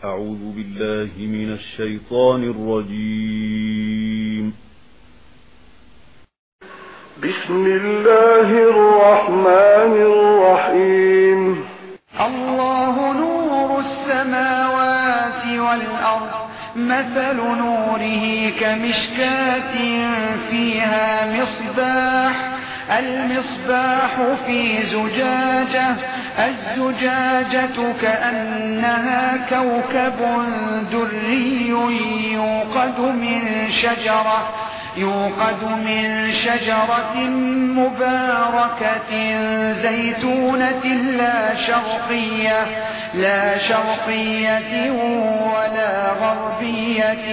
أعوذ بالله من الشيطان الرجيم. بسم الله الرحمن الرحيم. الله نور السماوات والأرض، مثل نوره كمشكاة فيها مصباح، المصباح في زجاجة، الزجاجة كأنها كوكب دري يوقد من شجرة مباركة زيتونة لا شرقية ولا غربية،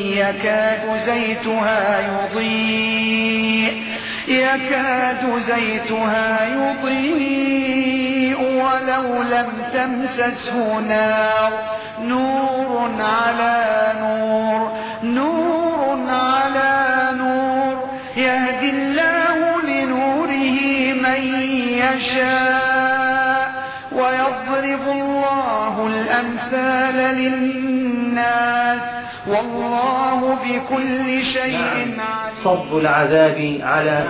يكاد زيتها يضيء ولو لم تمسسه نار، نور على نور، يهدي الله لنوره من يشاء، ويضرب الله الأمثال للناس، والله بكل شيء عليم. صب العذاب على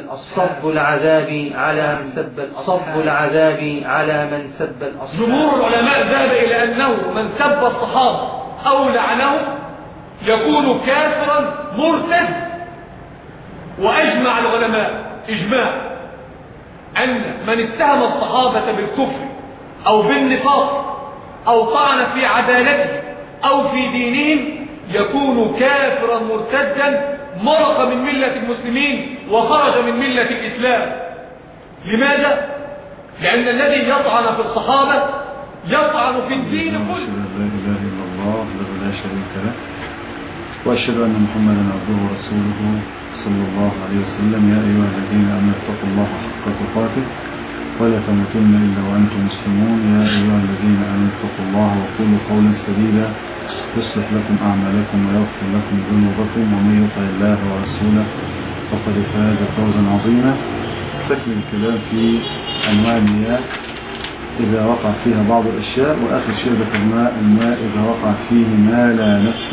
من سب الأصحاب. جمهور العلماء ذهب إلى أنه من سب الصحابة أو لعنهم يكون كافرا مرتد، وأجمع العلماء إجماع أن من اتهم الصحابة بالكفر أو بالنفاق أو طعن في عدالته أو في دينهم يكون كافرا مرتدا، مرق من ملة المسلمين وخرج من ملة الإسلام. لماذا؟ لأن الذي يطعن في الصحابة يطعن في الدين كله. لا إله إلا الله لا شريك له، وأشهد أن محمدا عبده ورسوله صلى الله عليه وسلم. يا أيها الذين آمنوا اتقوا الله حق تقاته ولا تموتن إلا وأنتم مسلمون. يا أيها الذين آمنوا اتقوا الله وقولوا قولا سديدا يصلح لكم أعمالكم ويغفر لكم ذنوبكم، ومن يطع الله ورسوله فقد فاز فوزا عظيما. استكمل الكلام في أنواع المياه إذا وقعت فيها بعض الأشياء، وآخر شيء ذكرناه الماء إذا وقعت فيه ما لا نفس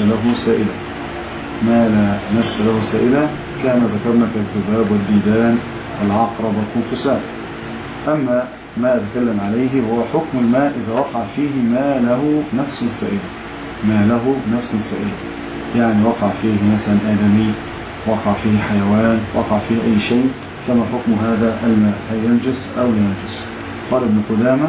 له سائلة، كان ذكرنا كالذباب والديدان والعقرب والخنفساء. أما ما أتكلم عليه هو حكم الماء إذا وقع فيه ما له نفس سائلة، يعني وقع فيه مثلا آدمي، وقع فيه حيوان، وقع فيه أي شيء، كما حكم هذا الماء، هل ينجس أو لا ينجس. قال ابن قدامة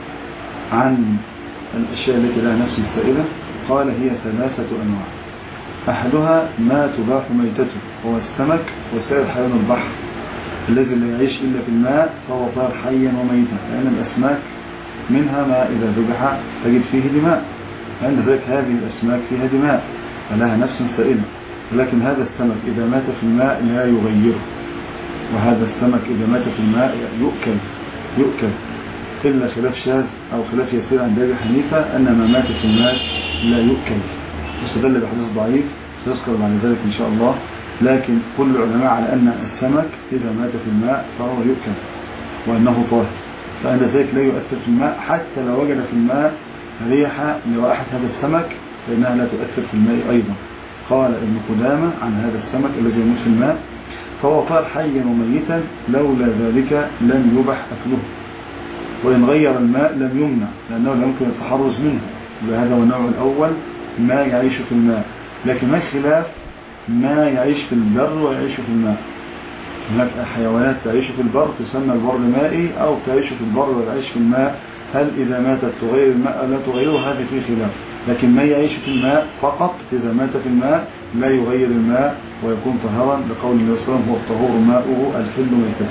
عن الأشياء التي لها نفس سائلة، قال هي 3 أنواع. أحدها ما تباح ميتته، هو السمك وسائر حيوان البحر الذي لا يعيش إلا في الماء فهو طار حيا وميتا، لأن الأسماك منها ما إذا ذبح تجد فيه دماء، عند ذلك هذه الأسماك فيها دماء فلها نفس سائلة. لكن هذا السمك إذا مات في الماء لا يغيره، وهذا السمك إذا مات في الماء يؤكل إلا خلاف شاذ أو خلاف يسير عند أبي حنيفة أن ما مات في الماء لا يؤكل، واستدل بحديث ضعيف سيذكر بعد ذلك إن شاء الله. لكن كل العلماء على أن السمك إذا مات في الماء فهو يؤكل وأنه طاهر، فإن ذلك لا يؤثر في الماء، حتى لو وجد في الماء ريحة لرائحة هذا السمك فإنها لا تؤثر في الماء أيضا. قال ابن قدامة عن هذا السمك الذي يموت في الماء فهو طار حيا وميتا، لولا ذلك لم يبح أكله، وإن غير الماء لم يمنع لأنه لا يمكن التحرز منه. وهذا هو النوع الأول، ما يعيش في الماء. لكن ما خلاف ما يعيش في البر ويعيش في الماء. هناك حيوانات تعيش في البر تسمى البر مائي، أو تعيش في البر وتعيش في الماء، هل إذا ماتت تغير الماء أو لا تغيره؟ هذا فيه خلاف. لكن ما يعيش في الماء فقط إذا مات في الماء لا يغير الماء ويكون طهارا، لقول النبي صلى الله عليه وسلم هو الطهور ماؤه الحل ميته،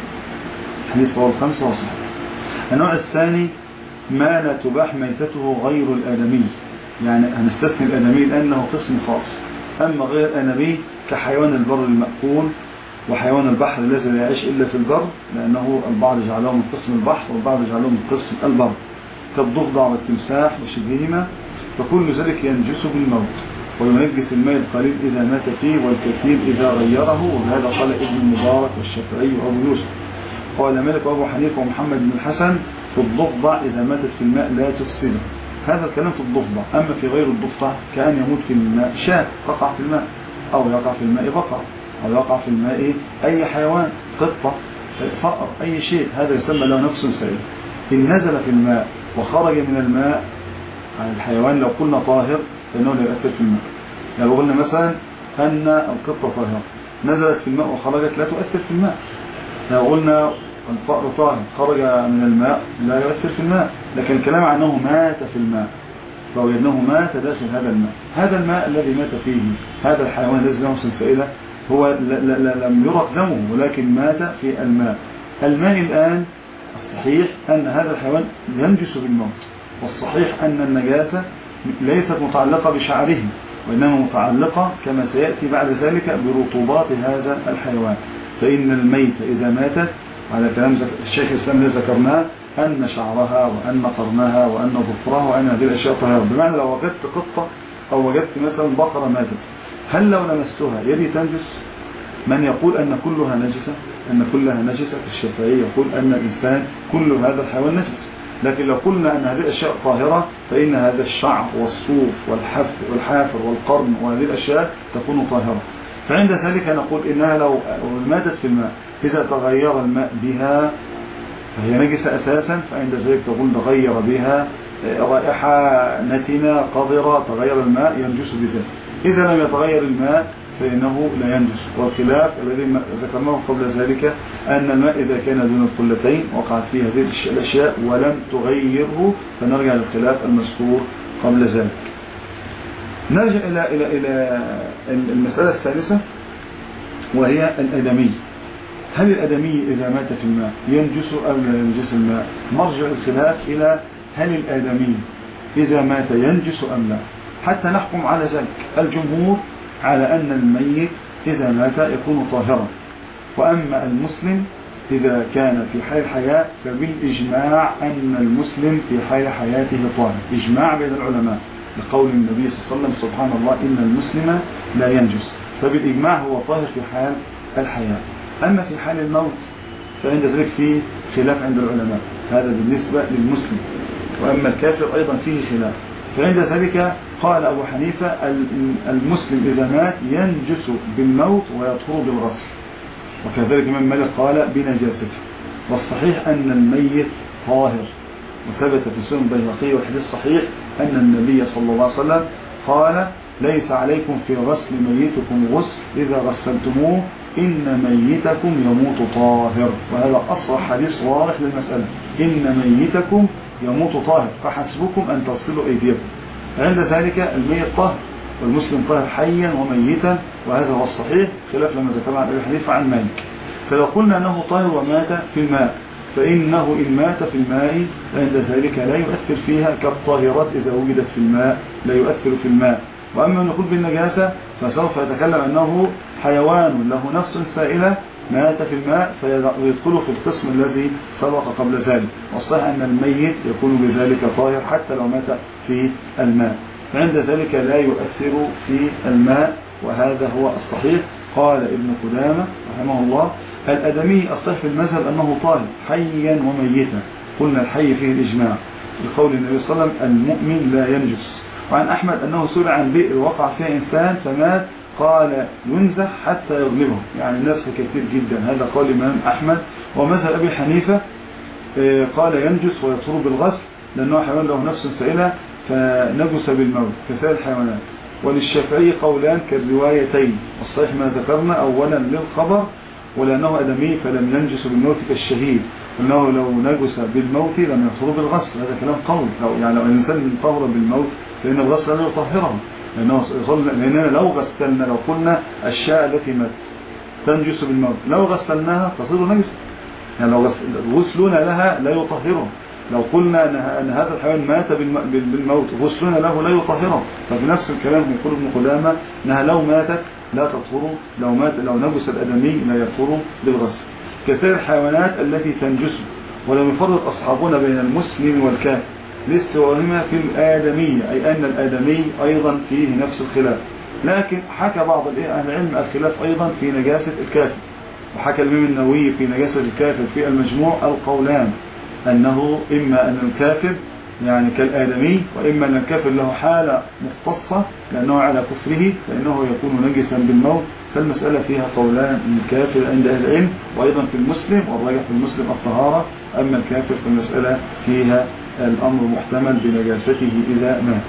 حديث رواه 5 وصحيح. النوع الثاني ما لا تباح ميتته غير الآدمي، يعني هنستثني الآدمي لأنه قسم خاص. أما غير الآدمي كحيوان البر المأكول وحيوان البحر الذي لا يعيش إلا في البر، لأنه البعض جعله من قسم البحر والبعض جعله من قسم البر، كالضفدع والتمساح وشبههما، فكل ذلك ينجس بالموت، وينجس الماء القليل إذا مات فيه والكثير إذا غيره. وهذا قال ابن المبارك والشافعي وأبو يوسف. قال مالك وأبو حنيفة ومحمد بن الحسن في الضفدع إذا ماتت في الماء لا تفسده، هذا الكلام في الضفدع. أما في غير الضفدع كأن يموت في الماء شاة تقع في الماء، أو يقع في الماء بقرة، أو يقع في الماء أي حيوان، قطة، فأر، أي شيء، هذا يسمى له نفس سائلة. إن نزل في الماء وخرج من الماء عن الحيوان لو قلنا طاهر فإنه لا يؤثر في الماء. يعني لو قلنا مثلا أن القطة طاهرة نزلت في الماء وخرجت لا تؤثر في الماء. لو قلنا الفأر طاهر خرج من الماء لا يؤثر في الماء. لكن الكلام عنه مات في الماء فوجدناه مات داخل هذا الماء. هذا الماء الذي مات فيه هذا الحيوان الذي له سلسلة هو لم يرق دمه ولكن مات في الماء. الماء الآن الصحيح أن هذا الحيوان ينجس بالموت، والصحيح أن النجاسة ليست متعلقة بشعره وإنما متعلقة كما سيأتي بعد ذلك برطوبات هذا الحيوان. فإن الميت إذا ماتت على كلام الشيخ الإسلام الذي ذكرناه أن شعرها وأن قرنها وأن ظفرها وأن هذه الأشياء طاهرة. بمعنى لو وجدت قطة أو وجدت مثلا بقرة ماتت هل لو لمستها يدي تنجس؟ من يقول أن كلها نجسة؟ أن كلها نجسة في الشافعي يقول أن الإنسان كل هذا الحيوان نجس. لكن لو قلنا أن هذه الأشياء طاهرة فإن هذا الشعر والصوف والحافر والقرن وهذه الأشياء تكون طاهرة. فعند ذلك نقول إنها لو ماتت في الماء إذا تغير الماء بها فهي نجسة أساسا، فعند ذلك تقول تغير بها رائحة نتنة قذرة تغير الماء ينجس بذلك. إذا لم يتغير الماء فإنه لا ينجس. والخلاف الذي ذكرناه قبل ذلك أن الماء إذا كان دون القلتين وقعت فيه هذه الأشياء ولم تغيره فنرجع للخلاف المذكور قبل ذلك. نرجع إلى المسألة الثالثة وهي الآدمي. هل الآدمي إذا مات في الماء ينجس أو لا ينجس الماء؟ مرجع الخلاف إلى هل الآدمي إذا مات ينجس أم لا حتى نحكم على ذلك. الجمهور على أن الميت إذا مات يكون طاهرا، وأما المسلم إذا كان في حال الحياة فبالإجماع أن المسلم في حال حياته طاهر، إجماع بين العلماء لقول النبي صلى الله عليه وسلم سبحان الله إن المسلم لا ينجس، فبالإجماع هو طاهر في حال الحياة. أما في حال الموت فعند ذلك فيه خلاف عند العلماء، هذا بالنسبة للمسلم. وأما الكافر أيضا فيه خلاف. فعند ذلك قال أبو حنيفة المسلم إذا مات ينجس بالموت ويطهر بالغسل، وكذلك من مالك قال بنجاسته. والصحيح أن الميت طاهر، وثبت في سنن البيهقي والحديث الصحيح أن النبي صلى الله عليه وسلم قال ليس عليكم في غسل ميتكم غسل إذا غسلتموه إن ميتكم يموت طاهر. وهذا أصرح حديث واضح للمسألة، إن ميتكم يموت طاهر فحسبكم أن تصلوا أيديكم. عند ذلك الميت طاهر والمسلم طاهر حيا وميتا، وهذا هو الصحيح خلاف لما ذكرنا عن أبي حنيفة عن مالك. فلو قلنا أنه طاهر ومات في الماء فإنه إن مات في الماء عند ذلك لا يؤثر فيها كالطاهرات إذا وجدت في الماء لا يؤثر في الماء. وأما نقول بالنجاسة فسوف يتكلم أنه حيوان له نفس سائلة مات في الماء فيدخل في القسم الذي سبق قبل ذلك. والصحيح أن الميت يكون بذلك طاهر حتى لو مات في الماء، فعند ذلك لا يؤثر في الماء، وهذا هو الصحيح. قال ابن قدامة رحمه الله الآدمي الصحيح في المذهب أنه طاهر حيا وميتا. قلنا الحي فيه الإجماع بقول النبي صلى الله عليه وسلم المؤمن لا ينجس. وعن أحمد أنه سئل عن بئر وقع فيها إنسان فمات قال ينزح حتى يغلبه، يعني الناس كثير جدا. هذا قول الإمام أحمد. ومذهب أبي حنيفة قال ينجس ويطهر بالغسل لأنه حيوان له نفس سائلة فنجس بالموت كسائر الحيوانات. وللشافعي قولان كالروايتين، الصحيح ما ذكرنا أولا للخبر ولأنه آدمي فلم ينجس بالموت كالشهيد، وأنه لو نجس بالموت لم يطهر بالغسل. هذا كلام قول، لو الإنسان طهر بالموت فإن الغسل لا يطهره، لأننا لو غسلنا لو قلنا الشاة التي مات تنجس بالموت لو غسلناها تصير نجسة، يعني لو غسلنا لها لا يطهره. لو قلنا أن هذا الحيوان مات بالموت غسلنا له لا يطهره. فبنفس الكلام يقول ابن قدامة أنها لو ماتت لا تطهر، لو نجس الآدمي لا يطهر بالغسل كسائر الحيوانات التي تنجس. ولم يفرق أصحابنا بين المسلم والكافر لاستوائهما في الآدمية، أي أن الآدمي أيضا فيه نفس الخلاف. لكن حكى بعض أهل العلم الخلاف أيضا في نجاسة الكافر، وحكى الإمام النووي في نجاسة الكافر في المجموع القولان أنه إما أن الكافر يعني كالآدمي، وإما أن الكافر له حالة مختصة لأنه على كفره فإنه يكون نجسا بالموت. فالمسألة فيها قولان الكافر عند أهل العلم، وأيضا في المسلم، والراجح في المسلم الطهارة. أما الكافر فالمسألة فيها الأمر محتمل بنجاسته إذا مات،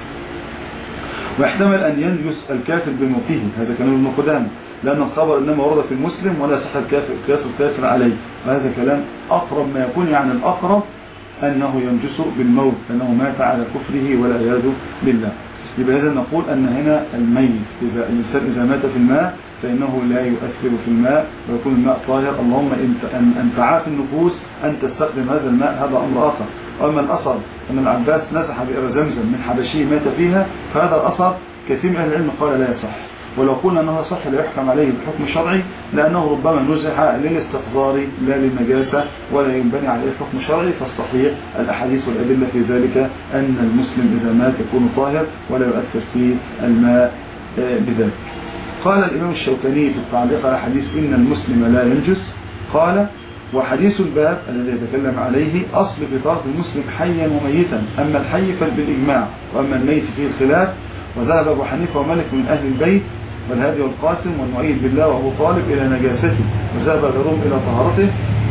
ويحتمل أن ينجس الكافر بموته. هذا كلام ابن قدامة، لأن الخبر إنما ورد في المسلم ولا صح قياس الكافر عليه، وهذا كلام أقرب ما يكون، يعني الأقرب أنه ينجس بالموت لأنه مات على كفره والعياذ بالله. يبقى إذا نقول أن هنا الميت إذا الإنسان إذا مات في الماء فإنه لا يؤثر في الماء ويكون الماء طاهر. اللهم أن تعافي النفوس أن تستخدم هذا الماء، هذا أمر آخر. وأما الأثر أن العباس نزح بئر زمزم من حبشي مات فيها، فهذا الأثر كثير من أهل العلم قال لا يصح، ولو قلنا أنه صح لا يحكم عليه بحكم شرعي، لأنه ربما نزح للاستقذار لا للنجاسة ولا ينبني عليه حكم شرعي. فالصحيح الأحاديث والأدلة في ذلك أن المسلم إذا مات يكون طاهر ولا يؤثر في الماء بذلك. قال الإمام الشوكاني في التعليق على حديث إن المسلم لا ينجس، قال: وحديث الباب الذي يتكلم عليه أصل في طهارة المسلم حيا وميتا، أما الحي فبالإجماع، وأما الميت فيه الخلاف. وذهب أبو حنيفة ومالك من أهل البيت والهادي والقاسم والمؤيد بالله وأبو طالب إلى نجاسته، وذهب غيرهم إلى طهارته.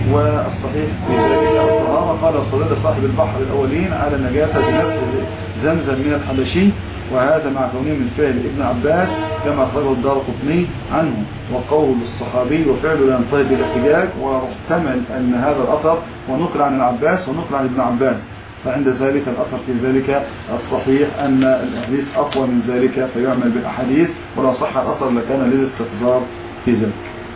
والصحيح في ذلك الطهارة قال صلى صاحب البحر الأولين على نجاسة نفس زمزم من الحبشي، وهذا مع كونه من فعل ابن عباس كما أخرجه الدارقطني عنه، وقول الصحابي وفعله لا ينطبق بالاحتجاج، واحتمل أن هذا الأثر ونقل عن العباس ونقل عن ابن عباس، فعند ذلك الأثر في ذلك الصحيح أن الأحاديث أقوى من ذلك فيعمل بالأحاديث، ولا صح الأثر لكان للاستقذار في ذلك.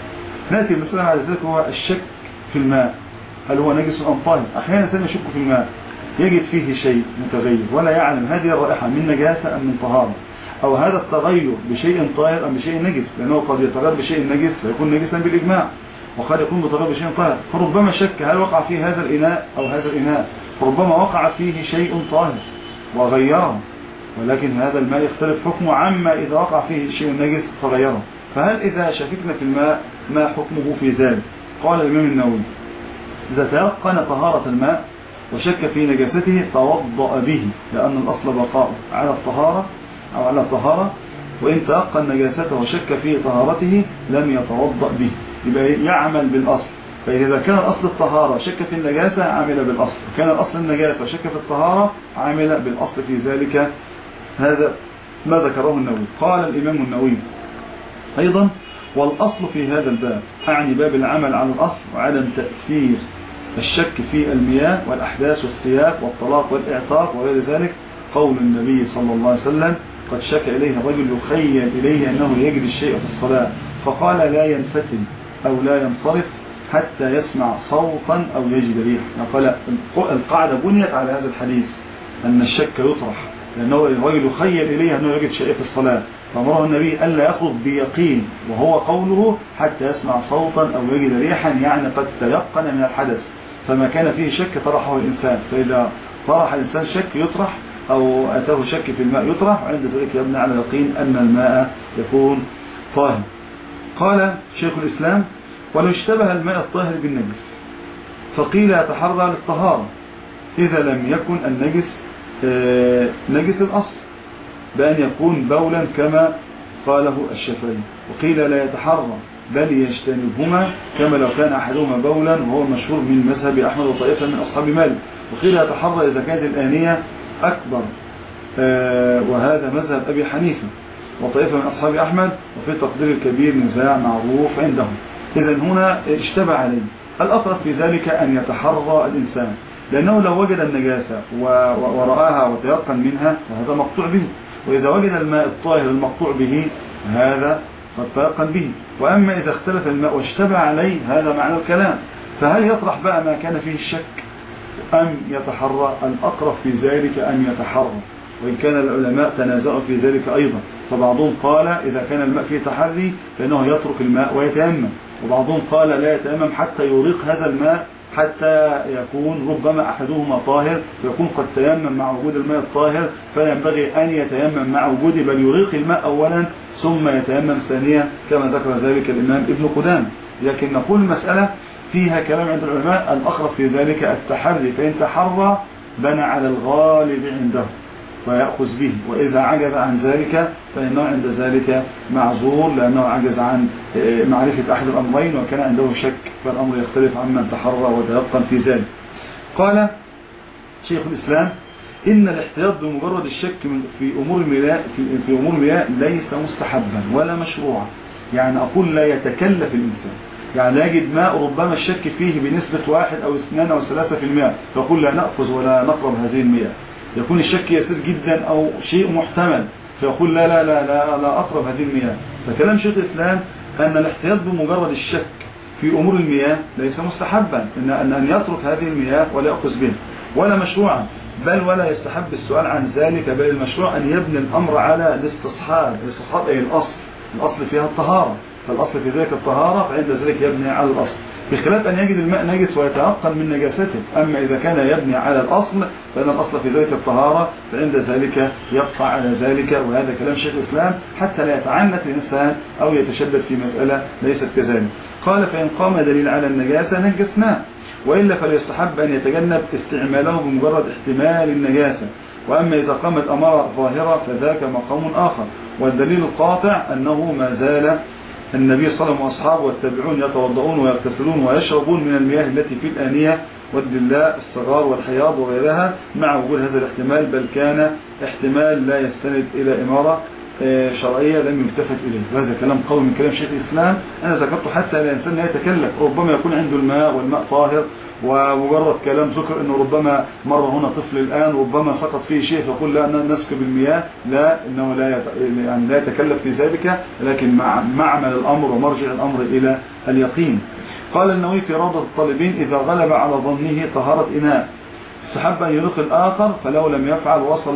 نأتي المسألة على ذلك هو الشك في الماء، هل هو نجس أم طاهر؟ أحيانا الإنسان يشك في الماء يجد فيه شيء متغير ولا يعلم هذه الرائحة من نجاسة أم من طهارة، أو هذا التغير بشيء طاهر أم بشيء نجس، لأنه قد يتغير بشيء نجس فيكون نجسا بالإجماع، وقد يكون متغير بشيء طاهر. فربما شك هل وقع فيه هذا الإناء أو هذا الإناء، فربما وقع فيه شيء طاهر وغيره، ولكن هذا الماء يختلف حكمه عما إذا وقع فيه شيء نجس فغيره. فهل إذا شككنا في الماء ما حكمه في ذلك؟ قال الإمام النووي: إذا تيقن طهارة الماء وشك في نجاسته توضأ به، لأن الأصل بقاؤه على الطهارة أو على الطهارة، وإن تيقن نجاسته وشك في طهارته لم يتوضأ به، يبقى يعمل بالأصل. فإذا كان الأصل الطهارة شك في النجاسة عمل بالأصل، وكان الأصل النجاسة وشك في الطهارة عمل بالأصل في ذلك. هذا ما ذكره النووي. قال الإمام النووي أيضا: والأصل في هذا الباب، أعني باب العمل على الأصل وعدم تأثير الشك في المياه والأحداث والثياب والطلاق والإعتاق وغير ذلك، قول النبي صلى الله عليه وسلم: قد شك إليه رجل يخيل إليه أنه يجري الشيء في الصلاة، فقال: لا ينفتن أو لا ينصرف حتى يسمع صوتا أو يجد ريحا. قال القاعدة بنيت على هذا الحديث أن الشك يطرح، لأنه الرجل يخيل إليه أنه يجد شيء في الصلاة، فأمره النبي ألا يخرج بيقين، وهو قوله حتى يسمع صوتا أو يجد ريحا، يعني قد تيقن من الحدث، فما كان فيه شك طرحه الإنسان. فإذا طرح الإنسان شك يطرح أو أتاه شك في الماء يطرح، وعند ذلك يبنى على اليقين أن الماء يكون طاهر. قال شيخ الإسلام: ولو اشتبه الماء الطاهر بالنجس فقيل يتحرى للطهارة إذا لم يكن النجس نجس الأصل بأن يكون بولا كما قاله الشافعي، وقيل لا يتحرى بل يجتنبهما كما لو كان أحدهما بولا، وهو مشهور من مذهب أحمد وطائفة من أصحاب مالك. وقيل يتحرى إذا كانت الآنية أكبر، وهذا مذهب أبي حنيفة وطائفة من أصحاب أحمد، وفي تقدير الكبير نزاع معروف عندهم. إذن هنا اشتبه عليه. الأقرب في ذلك أن يتحرى الإنسان، لأنه لو وجد النجاسة ورآها وتيقن منها فهذا مقطوع به، وإذا وجد الماء الطاهر المقطوع به هذا قد تيقن به. وأما إذا اختلف الماء واشتبه عليه هذا معنى الكلام، فهل يطرح بقى ما كان فيه الشك أم يتحرى؟ الأقرب في ذلك أن يتحرى، وإن كان العلماء تنازعوا في ذلك أيضا، فبعضهم قال إذا كان الماء فيه تحري فإنه يترك الماء ويتيمم، وبعضهم قال لا يتيمم حتى يريق هذا الماء حتى يكون ربما أحدهما طاهر فيكون قد تيمم مع وجود الماء الطاهر، فينبغي أن يتيمم مع وجوده، بل يريق الماء أولا ثم يتيمم ثانيا كما ذكر ذلك الإمام ابن قدامة. لكن نقول المسألة فيها كلام عند العلماء، الأقرب في ذلك التحري، فإن تحرى بنى على الغالب عنده فيأخذ به، وإذا عجز عن ذلك فإنه عند ذلك معذور لأنه عجز عن معرفة أحد الأمرين وكان عنده شك، فالأمر يختلف عمن تحرى وتيقن في ذلك. قال شيخ الإسلام إن الاحتياط بمجرد الشك في أمور المياه ليس مستحبا ولا مشروعا. يعني أقول لا يتكلف الإنسان، يعني لا يجد ماء ربما الشك فيه بنسبة 1 أو 2 أو 3%، فأقول لا نأخذ ولا نقرب هذه المياه. يكون الشك يسير جدا أو شيء محتمل فيقول لا لا لا لا, لا أقرب هذه المياه. فكلام شيخ الإسلام أن الاحتياط بمجرد الشك في أمور المياه ليس مستحبا، أن يترك هذه المياه ولا يأخذ بها، ولا مشروعا، بل ولا يستحب السؤال عن ذلك، بل المشروع أن يبني الأمر على الاستصحاب أي الأصل فيها الطهارة، فالأصل في ذلك الطهارة، فعند ذلك يبني على الأصل، بخلاف أن يجد الماء نجس ويتيقن من نجاسته. أما إذا كان يبني على الأصل فإن الأصل في ذلك الطهارة، فعند ذلك يقطع على ذلك. وهذا كلام شيخ الإسلام حتى لا يتعنت الإنسان أو يتشدد في مسألة ليست كذلك. قال فإن قام دليل على النجاسة نجسناه، وإلا فليستحب أن يتجنب استعماله بمجرد احتمال النجاسة. وأما إذا قامت أمارة ظاهرة فذاك مقام آخر. والدليل القاطع أنه ما زال النبي صلى الله عليه وسلم وأصحابه والتابعون يتوضؤون ويغتسلون ويشربون من المياه التي في الآنية والدلاء الصغار والحياض وغيرها مع وجود هذا الاحتمال، بل كان احتمال لا يستند إلى إمارة شرعية لم يلتفت إليه. وهذا كلام قوي من كلام شيخ الإسلام أنا ذكرته حتى الإنسان لا يتكلف. ربما يكون عنده الماء والماء طاهر، ومجرد كلام ذكر أنه ربما مر هنا طفل الآن ربما سقط فيه شيء فيقول لا نسكب المياه، لا، إنه لا يتكلف في ذلك، لكن معمل الأمر ومرجع الأمر إلى اليقين. قال النووي في روضة الطالبين إذا غلب على ظنه طهارة إناء استحب أن يلقي الآخر، فلو لم يفعل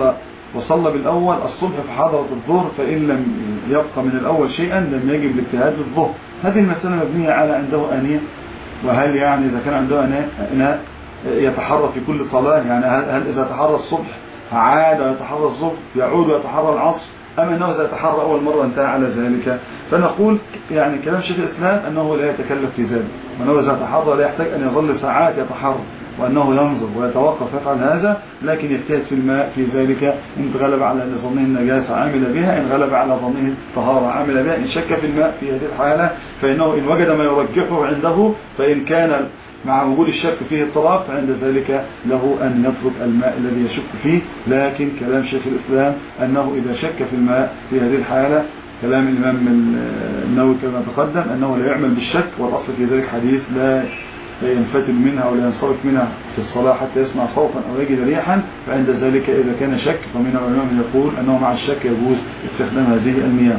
وصلى بالأول الصبح فحضرت الظهر، فإن لم يبقى من الأول شيئا لم يجب الاجتهاد بالظهر. هذه المسألة مبنية على عنده آنية، وهل يعني إذا كان عنده إناء يتحرى في كل صلاة، يعني هل إذا تحرى الصبح عاد ويتحرى الظهر يعود ويتحرى العصر، أم أنه إذا تحرى أول مرة انتهى على ذلك؟ فنقول يعني كلام شيخ الإسلام أنه لا يتكلف في ذلك، وأنه إذا تحرى لا يحتاج أن يظل ساعات يتحرى، وأنه ينظر ويتوقف يفعل هذا، لكن يجتهد في الماء في ذلك. إن غلب على ظنه النجاسة عمل بها، إن غلب على ظنه الطهارة عمل بها، إن شك في الماء في هذه الحالة فإنه إن وجد ما يرجحه عنده، فإن كان مع وجود الشك فيه اضطراب فعند ذلك له أن يترك الماء الذي يشك فيه. لكن كلام شيخ الإسلام أنه إذا شك في الماء في هذه الحالة، كلام الإمام النووي كما تقدم أنه لا يعمل بالشك، والأصل في ذلك حديث لا ينفتل منها أو لا ينصرف منها في الصلاة حتى يسمع صوتا أو يجد ريحا، فعند ذلك إذا كان شك فمن العلماء من يقول أنه مع الشك يجوز استخدام هذه المياه.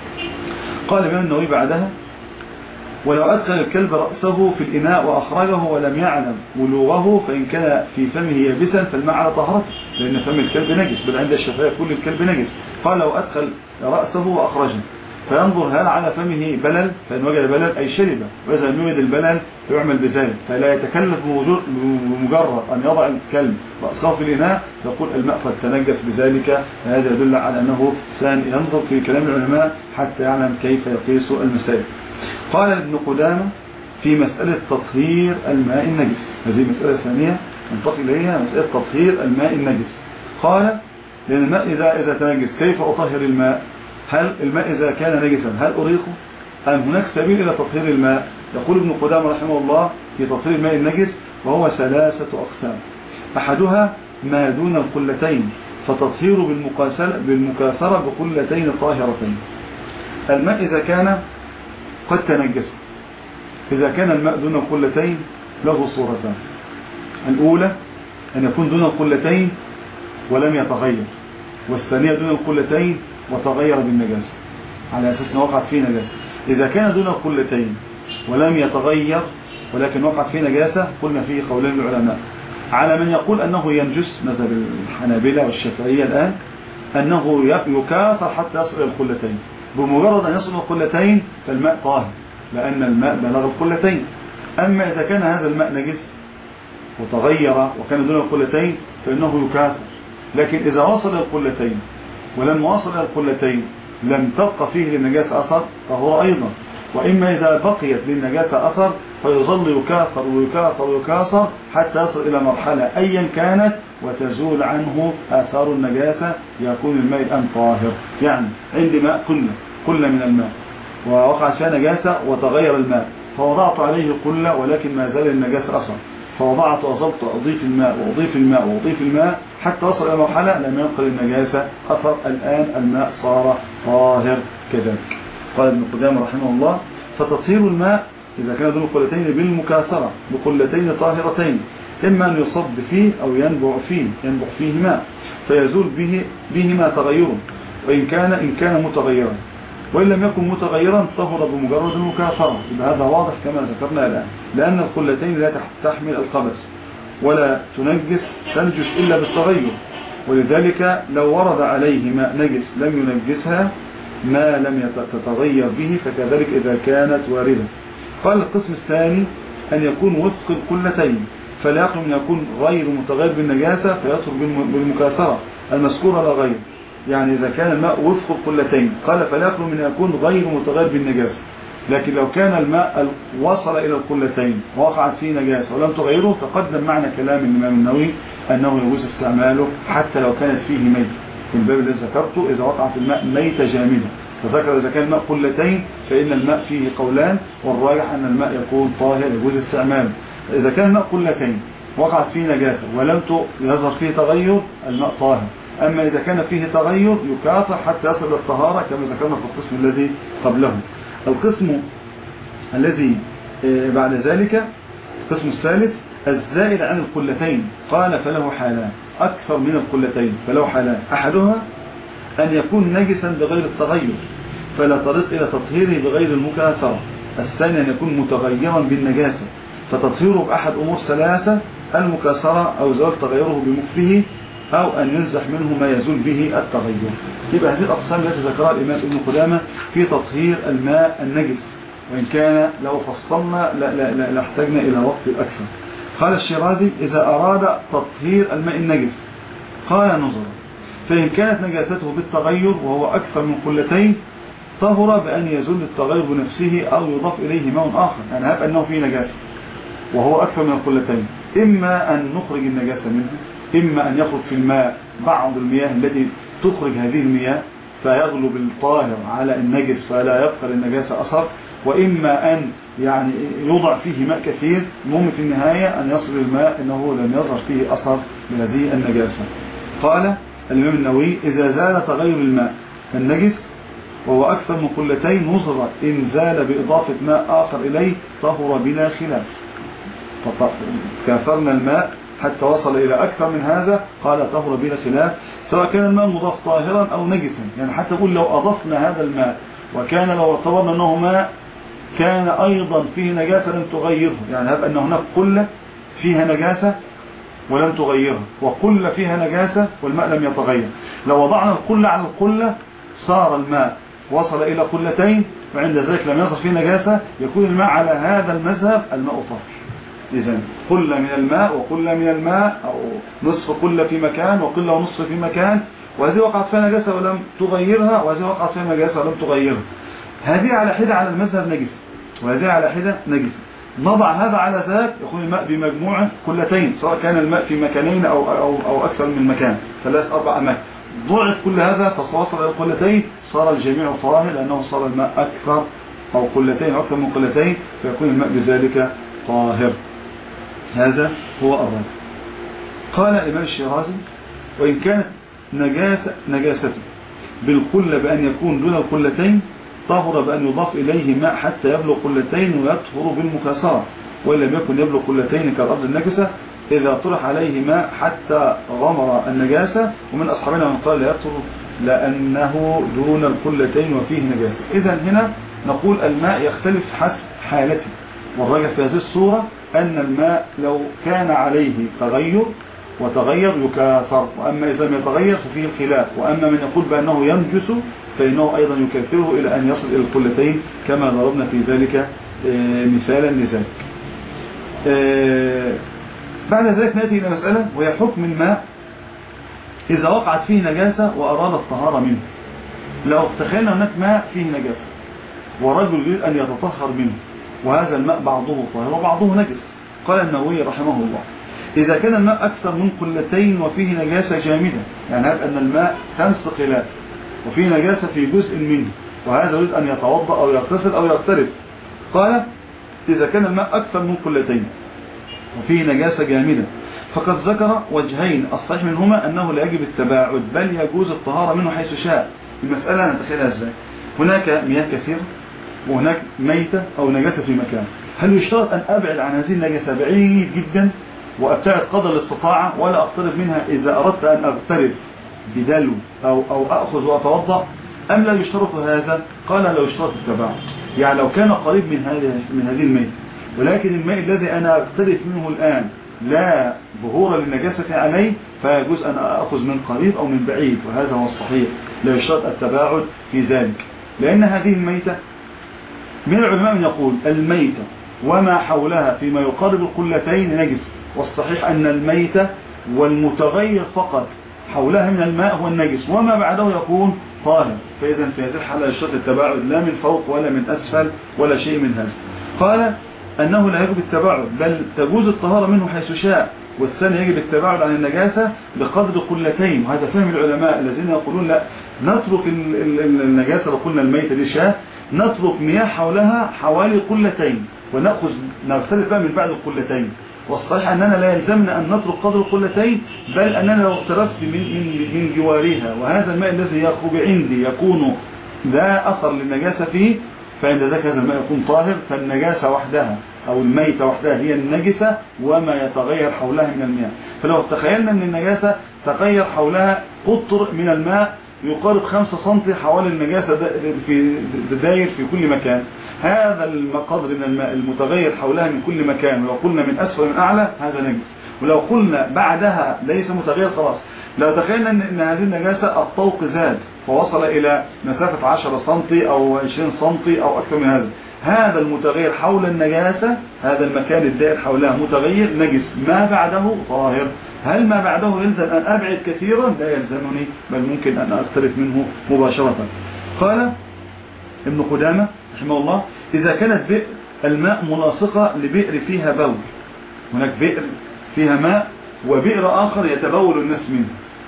قال الإمام النووي بعدها ولو أدخل الكلب رأسه في الإناء وأخرجه ولم يعلم ولوغه فإن كان في فمه يابسا فالماء على طهارته، لأن فم الكلب نجس، بل عند الشافعية كل الكلب نجس. قال لو أدخل رأسه وأخرجه فينظر هل على فمه بلل، فإن وجد بلل أي شرب، وإذا لم يوجد البلل فيعمل بذلك، فلا يتكلف بمجرد أن يضع الكلب رأسه في الإناء يقول الماء قد تنجس بذلك. هذا يدل على أنه ينظر في كلام العلماء حتى يعلم كيف يقيس المسائل. قال ابن قدامة في مسألة تطهير الماء النجس، هذه مسألة ثانية ننتقل إليها، مسألة تطهير الماء النجس. قال لأن الماء إذا تنجس كيف أطهر الماء؟ هل الماء إذا كان نجسا هل أريقه؟ أم هناك سبيل إلى تطهير الماء؟ يقول ابن قدامة رحمه الله في تطهير الماء النجس وهو 3 أقسام. أحدها ما دون القلتين، فتطهير بالمكاثرة بقلتين طاهرتين. الماء إذا كان قد تنجس، إذا كان الماء دون القلتين له صورتان. الأولى أن يكون دون القلتين ولم يتغير، والثانية دون القلتين وتغير بالنجاسة على أساس أنه وقعت فيه نجاسة. إذا كان دون القلتين ولم يتغير ولكن وقعت فيه نجاسة قلنا فيه قولين العلماء، على من يقول أنه ينجس مذهب الحنابلة والشافعية الآن أنه يكاثر حتى يصل إلى القلتين، بمجرد أن يصل إلى القلتين فالماء طاهر لأن الماء بلغ القلتين. أما إذا كان هذا الماء نجس وتغير وكان دون القلتين فإنه يكاثر، لكن إذا وصل إلى القلتين ولما وصل إلى القلتين لم تبقى فيه للنجاسة أثر فهو أيضا، وإما إذا بقيت للنجاسة أثر فيظل يكاثر ويكاثر ويكاثر حتى يصل إلى مرحلة أيا كانت وتزول عنه آثار النجاسة يكون الماء الآن طاهر. يعني عندي ماء كل من الماء ووقعت فيها نجاسة وتغير الماء، فوضعت عليه قلة ولكن ما زال النجاسة أثر، فوضعت وصلت أضيف الماء وأضيف الماء وأضيف الماء حتى وصل إلى مرحلة لم ينقل النجاسة أثر، الآن الماء صار طاهر كذلك. قال ابن قدامة رحمه الله: فتطهير الماء إذا كان دون القلتين بالمكاثرة بقلتين طاهرتين، إما أن يصب فيه أو ينبع فيه ماء فيزول بهما تغيره، وإن كان متغيرا، وإن لم يكن متغيرا طهر بمجرد المكاثرة. هذا واضح كما ذكرنا الآن، لأن القلتين لا تحمل الخبث ولا تنجس إلا بالتغير، ولذلك لو ورد عليه ماء نجس لم ينجسها ما لم تتغير به، فكذلك إذا كانت واردة. قال القسم الثاني أن يكون وفق القلتين، فلا يخلو من يكون غير متغير بالنجاسة فيطهر بالمكاثرة المذكورة لا غير. يعني إذا كان الماء وفق القلتين قال فلا يخلو من يكون غير متغير بالنجاسة، لكن لو كان الماء وصل إلى القلتين ووقعت فيه نجاسة ولم تغيره، تقدم معنا كلام الإمام النووي أنه يجوز استعماله حتى لو كانت فيه ميت، في الباب الذي ذكرته إذا وقعت الماء ميتة جامدة. فذكر إذا كان الماء قلتين فإن الماء فيه قولان، والراجح أن الماء يكون طاهر يجوز استعماله. إذا كان الماء قلتين وقعت فيه نجاسة ولم يظهر فيه تغير الماء طاهر، أما إذا كان فيه تغير يكاثر حتى يصل إلى الطهارة كما ذكرنا في القسم الذي قبله. القسم الذي بعد ذلك القسم الثالث الزائد عن القلتين، قال فله حالان، أكثر من القلتين فله حالان: أحدها أن يكون نجسا بغير التغير فلا طريق إلى تطهيره بغير المكاثرة، الثاني أن يكون متغيرا بالنجاسة فتطهيره بأحد أمور ثلاثة: المكاثرة أو زوال تغيره بمكفه أو أن ينزح منه ما يزول به التغير. يبقى هذه الأقسام التي ذكرها الإمام ابن قدامة في تطهير الماء النجس، وإن كان لو فصلنا لاحتاجنا إلى وقت أكثر. قال الشيرازي: إذا أراد تطهير الماء النجس قال نظرا، فإن كانت نجاسته بالتغير وهو أكثر من قلتين طهر بأن يزول التغير بنفسه أو يضاف إليه ماء آخر. يعني هب أنه فيه نجاسة وهو أكثر من القلتين، إما أن نخرج النجاسة منه، إما أن يخرج في الماء بعض المياه التي تخرج هذه المياه فيغلب الطاهر على النجس فلا يبقى للنجاسة أثر، وإما أن يعني يوضع فيه ماء كثير، المهم في النهاية أن يصل الماء أنه لم يظهر فيه أثر من هذه النجاسة. قال الإمام النووي: إذا زال تغير الماء النجس وهو أكثر من قلتين نظر إن زال بإضافة ماء آخر إليه طهر بلا خلاف. كاثرنا الماء حتى وصل إلى أكثر من هذا قال طهر بلا خلاف، سواء كان الماء مضاف طاهرا أو نجسا. يعني حتى نقول لو أضفنا هذا الماء وكان لو اعتبرنا أنه ماء كان أيضا فيه نجاسة لم تغيره، يعني هب أن هناك قلة فيها نجاسة ولم تغيرها وقلة فيها نجاسة والماء لم يتغير، لو وضعنا القلة على القلة صار الماء وصل إلى قلتين وعند ذلك لم يصل فيه نجاسة، يكون الماء على هذا المذهب الماء طاهر. إذن قلة من الماء وقلة من الماء، أو نصف قلة في مكان وقلة ونصف في مكان، وهذه وقعت فيها نجاسة ولم تغيرها وهذه وقعت فيها نجاسة ولم تغيرها، هذه على حدة على المذهب نجسة وهذه على حدة نجسة. نضع هذا على ذاك يكون الماء بمجموعة قلتين، سواء كان الماء في مكانين أو أكثر من مكان، 3-4 أماكن، ضعف كل هذا فوصل إلى قلتين صار الجميع طاهر لأنه صار الماء أكثر أو قلتين أو أكثر من قلتين فيكون الماء بذلك طاهر. هذا هو الرابع. قال الإمام الشيرازي: وإن كانت نجاسته بالقلة بأن يكون دون القلتين طهر بأن يضاف إليه ماء حتى يبلغ قلتين ويطهر بالمكاثرة، وإن لم يكن يبلغ قلتين كالأرض النجسة إذا طرح عليه ماء حتى غمر النجاسة. ومن أصحابنا من قال لا يطهر لأنه دون القلتين وفيه نجاسة. إذن هنا نقول الماء يختلف حسب حالته، والراجح في هذه الصورة أن الماء لو كان عليه تغير يكاثر، وأما إذا لم يتغير ففيه الخلاف، وأما من يقول بأنه ينجس فإنه أيضا يكاثره إلى أن يصل إلى القلتين كما ضربنا في ذلك مثالا لذلك. بعد ذلك نأتي إلى مسألة وهي حكم الماء إذا وقعت فيه نجاسة وأراد الطهارة منه. لو تخيلنا هناك ماء فيه نجاسة ورجل يريد أن يتطهر منه وهذا الماء بعضه طاهر وبعضه نجس، قال النووي رحمه الله: إذا كان الماء أكثر من قلتين وفيه نجاسة جامدة، يعني هذا أن الماء 5 قلات وفيه نجاسة في جزء منه، وهذا يريد أن يتوضأ أو يغتسل أو يغترف. قال إذا كان الماء أكثر من قلتين وفيه نجاسة جامدة، فقد ذكر وجهين الصحيح منهما أنه لا يجب التباعد بل يجوز الطهارة منه حيث شاء. المسألة نتخيلها إزاي؟ هناك مياه كثيرة وهناك ميتة أو نجاسة في مكان، هل يشترط أن أبعد عن هذه النجاسة بعيد جدا وأبتعد قدر الاستطاعة، ولا أقترب منها إذا أردت أن أغترف بدلو أو أخذ وأتوضأ، أم لا يشترط هذا؟ قال لا يشترط التباعد. يعني لو كان قريب من هذه الميتة، ولكن الماء الذي أنا أغترف منه الآن لا ظهور للنجاسة عليه، فيجوز أن أخذ من قريب أو من بعيد، وهذا هو الصحيح، لا يشترط التباعد في ذلك. لأن هذه الميتة من العلماء من يقول الميتة وما حولها فيما يقارب القلتين نجس، والصحيح أن الميتة والمتغير فقط حولها من الماء هو النجس، وما بعده يكون طاهر. فإذا في هذه الحالة يشترط التباعد لا من فوق ولا من أسفل ولا شيء من هذا. قال أنه لا يجب التباعد بل تجوز الطهارة منه حيث شاء، والثاني يجب التباعد عن النجاسة بقدر قلتين. وهذا فهم العلماء الذين يقولون لا نترك النجاسة، لو قلنا الميتة دي شاة نترك مياه حولها حوالي قلتين ونأخذ نغترف من بعد القلتين. والصحيح أننا لا يلزمنا أن نترك قدر القلتين، بل أننا لو اغترفت من جوارها وهذا الماء الذي يخرج عندي يكون لا أثر للنجاسة فيه، فعند ذلك هذا الماء يكون طاهر. فالنجاسة وحدها أو الميتة وحدها هي النجسة وما يتغير حولها من المياه. فلو تخيلنا أن النجاسة تغير حولها قطر من الماء يقارب 5 سم حوالي النجاسة في داير في كل مكان، هذا القدر من الماء المتغير حولها من كل مكان، ولو قلنا من أسفل من أعلى هذا نجس، ولو قلنا بعدها ليس متغير خلاص. لو تخيلنا أن هذه النجاسة الطوق زاد فوصل إلى مسافة 10 سم أو 20 سم أو أكثر من هذا المتغير حول النجاسة، هذا المكان الدائر حولها متغير نجس، ما بعده طاهر. هل ما بعده يلزم أن أبعد كثيرا؟ لا يلزمني، بل ممكن أن أقترف منه مباشرة. قال ابن قدامة رحمه الله إذا كانت بئر الماء ملاصقة لبئر فيها بول، هناك بئر فيها ماء وبئر آخر يتبول الناس منه،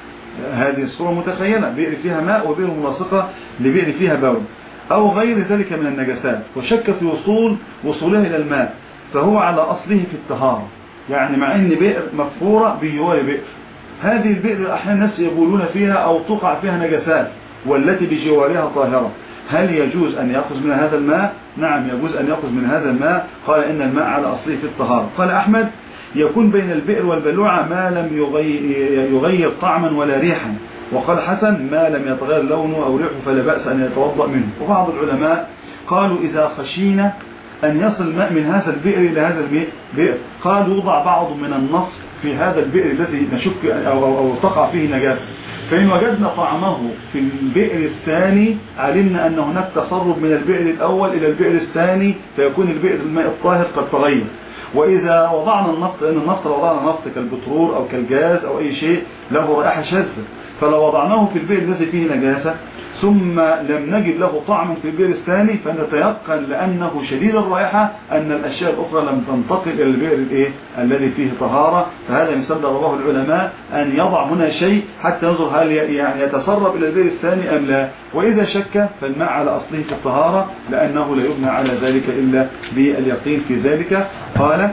هذه الصورة متخيلة، بئر فيها ماء وبئر ملاصقة لبئر فيها بول أو غير ذلك من النجاسات، وشك في وصولها إلى الماء، فهو على أصله في الطهارة. يعني مع أن بئر مغفورة بجوار بئر، هذه البئر أحيانا الناس يقولون فيها أو تقع فيها نجاسات والتي بجوارها طاهرة، هل يجوز أن يأخذ من هذا الماء؟ نعم يجوز أن يأخذ من هذا الماء. قال إن الماء على أصله في الطهارة. قال أحمد يكون بين البئر والبلوعة ما لم يغير طعما ولا ريحا. وقال حسن ما لم يتغير لونه أو ريحه فلا بأس أن يتوضأ منه. وبعض العلماء قالوا إذا خشينا أن يصل الماء من هذا البئر إلى هذا البئر، قال يوضع بعض من النفط في هذا البئر الذي نشك أو تقع فيه نجاسة، فإن وجدنا طعمه في البئر الثاني علمنا أن هناك تسرب من البئر الأول إلى البئر الثاني، فيكون البئر الماء الطاهر قد تغير. وإذا وضعنا النفط، لأن النفط لو وضعنا نفط كالبترول أو كالجاز أو أي شيء له رائحة شاذة، فلو وضعناه في البئر الذي فيه نجاسة ثم لم نجد له طعم في البئر الثاني فنتيقن لأنه شديد الرائحة أن الأشياء الأخرى لم تنتقل إلى البئر الذي فيه طهارة. فهذا مثال ضربه العلماء أن يضع هنا شيء حتى ينظر هل يعني يتسرب إلى البئر الثاني أم لا، وإذا شك فالماء على أصله في الطهارة لأنه لا يبنى على ذلك إلا باليقين في ذلك. قال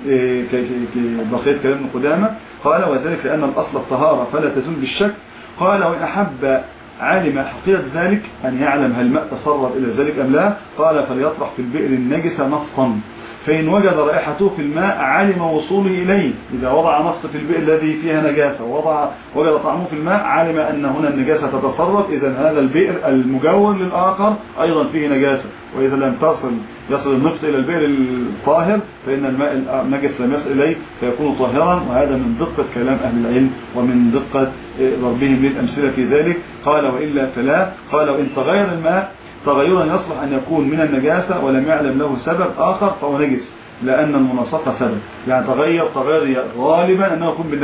بقية كلام ابن قدامة قال وذلك لأن الأصل الطهارة فلا تزول بالشك. قال وإن أحب علم حقيقة ذلك أن يعلم هل الماء تسرب إلى ذلك أم لا، قال فليطرح في البئر النجسة نفطا، فإن وجد رائحته في الماء علم وصوله إليه. إذا وضع نفط في البئر الذي فيها نجاسة وجد طعمه في الماء علم أن هنا النجاسة تتسرب، إذا هذا البئر المجاور للآخر أيضا فيه نجاسة. وإذا لم يصل النفط إلى البئر الطاهر فإن الماء النجس لم يصل إليه فيكون طاهرا. وهذا من دقة كلام أهل العلم ومن دقة ضربهم للأمثلة في ذلك. قال وإلا فلا. قال وإن تغير الماء تغيرا يصلح أن يكون من النجاسة ولم يعلم له سبب آخر فهو نجس، لأن المناصفة سبب، يعني تغير غالبا أنه يكون بالنجاسة،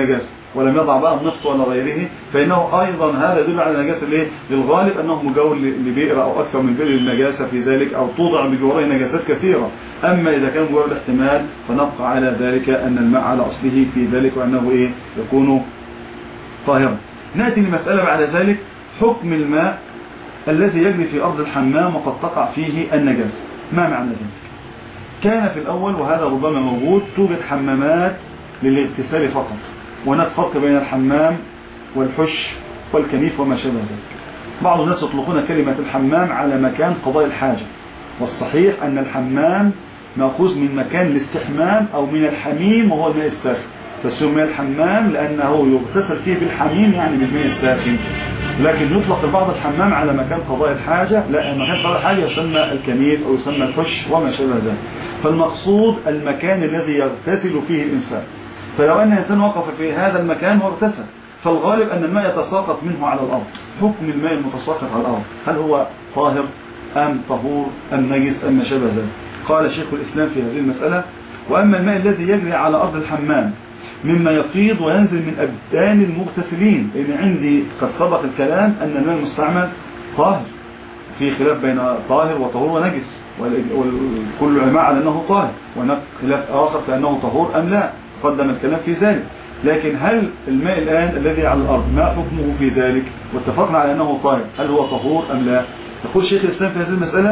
ولم يضع بقى النفط ولا غيره، فإنه أيضا هذا يدل على النجاسة للغالب أنه مجاور لبئر أو أكثر من بئر النجاسة في ذلك، أو توضع بجواره نجاسات كثيرة. أما إذا كان مجرد احتمال فنبقى على ذلك أن الماء على أصله في ذلك وأنه يكون طاهرا. نأتي لمسألة بعد ذلك، حكم الماء الذي يجري في أرض الحمام وقد تقع فيه النجاسة. ما معنى ذلك؟ كان في الأول، وهذا ربما موجود، توجد حمامات للاغتسال فقط، وهناك فرق بين الحمام والحش والكنيف وما شابه ذلك. بعض الناس يطلقون كلمة الحمام على مكان قضاء الحاجة، والصحيح أن الحمام مأخوذ من مكان الاستحمام أو من الحميم وهو الماء الساخن، فسمي الحمام لأنه يغتسل فيه بالحميم يعني بالماء الساخن. لكن يطلق البعض الحمام على مكان قضاء الحاجة، لا، مكان قضاء الحاجة يسمى الكنيف أو يسمى الحش وما شابه ذلك. فالمقصود المكان الذي يغتسل فيه الإنسان. فلو أن الإنسان وقف في هذا المكان واغتسل، فالغالب أن الماء يتساقط منه على الأرض. حكم الماء المتساقط على الأرض، هل هو طاهر أم طهور أم نجس أم ما شابه ذلك؟ قال شيخ الإسلام في هذه المسألة: وأما الماء الذي يجري على أرض الحمام مما يفيض وينزل من أبدان المغتسلين، لأن عندي قد سبق الكلام أن الماء المستعمل طاهر، في خلاف بين طاهر وطهور ونجس، والكل علماء على أنه طاهر، وهناك خلاف آخر في أنه طهور أم لا، تقدم الكلام في ذلك. لكن هل الماء الآن الذي على الأرض ما حكمه في ذلك؟ واتفقنا على أنه طاهر، هل هو طهور أم لا؟ يقول شيخ الإسلام في هذه المسألة: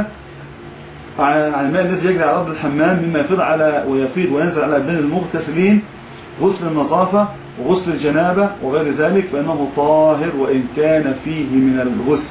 عن الماء الذي يجري على أرض الحمام مما يفيض وينزل على أبدان المغتسلين غسل النظافة وغسل الجنابة وغير ذلك، فإنه طاهر وإن كان فيه من الغسل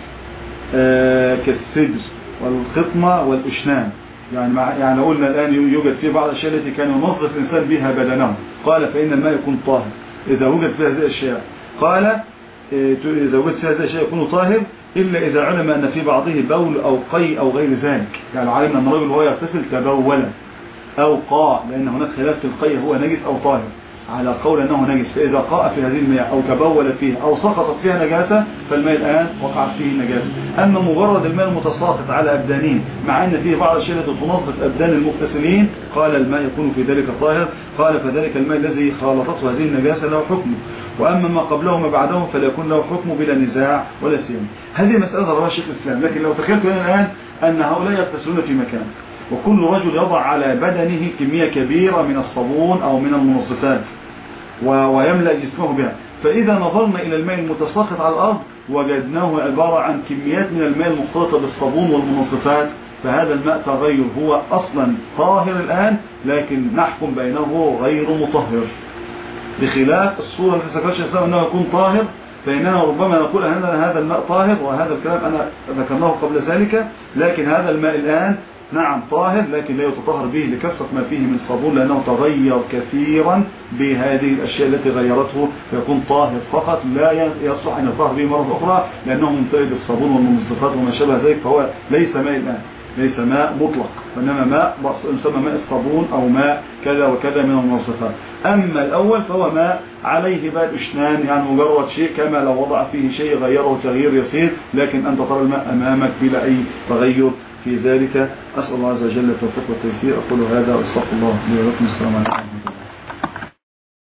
كالسدر والخطمة والإشنان. يعني قلنا الآن يوجد في بعض الأشياء التي كان ينظف الإنسان بها بدنه، قال فإن الماء يكون طاهر إذا وجد في هذه الأشياء. قال إذا وجد في هذه الأشياء يكون طاهر إلا إذا علم أن في بعضه بول أو قي أو غير ذلك. يعني علمنا أن الرجل وهو يغتسل تبول أو قاء، لأن هناك خلاف في القي هو نجس أو طاهر، على قول أنه نجس. فإذا قاء في هذه المياه أو تبول فيها أو سقطت فيها نجاسة فالماء الآن وقعت فيه نجاسة. أما مجرد الماء المتساقط على أبدانهم مع أن فيه بعض الأشياء التي تنظف أبدان المغتسلين، قال الماء يكون في ذلك طاهر. قال فذلك الماء الذي خالطته هذه النجاسة له حكمه، وأما ما قبله وما بعده فلا يكون له حكمه بلا نزاع ولا سيان. هذه مسألة رواها شيخ الإسلام. لكن لو تخيلت الآن أن هؤلاء يغتسلون في مكان وكل رجل يضع على بدنه كمية كبيرة من الصابون أو من المنظفات ويملأ جسمه بها، فإذا نظرنا إلى الماء المتساقط على الأرض وجدناه عبارة عن كميات من الماء المختلطة بالصابون والمنظفات، فهذا الماء تغير، هو أصلا طاهر الآن لكن نحكم بينه غير مطهر، بخلاف الصورة التي ذكرها الإسلام أنه يكون طاهر، فإننا ربما نقول أن هذا الماء طاهر، وهذا الكلام أنا ذكرناه قبل ذلك. لكن هذا الماء الآن نعم طاهر لكن لا يتطهر به لكثرة ما فيه من صابون، لأنه تغير كثيرا بهذه الأشياء التي غيرته، فيكون طاهر فقط لا يصلح أن يطهر به مرة أخرى لأنه ممتلئ بالصابون والمنظفات وما شابه ذلك، فهو ليس ماء الآن، ليس ماء مطلق، وإنما ماء يسمى ماء الصابون أو ماء كذا وكذا من المنظفات. أما الأول فهو ماء عليه بقى الإشنان، يعني مجرد شيء كما لو وضع فيه شيء غيره تغيير يسير، لكن أنت ترى الماء أمامك بلا أي تغير في ذلك. أسأل الله عز وجل التوفيق والتيسير. أقول هذا واستغفر الله لي ولكم. السلام عليكم.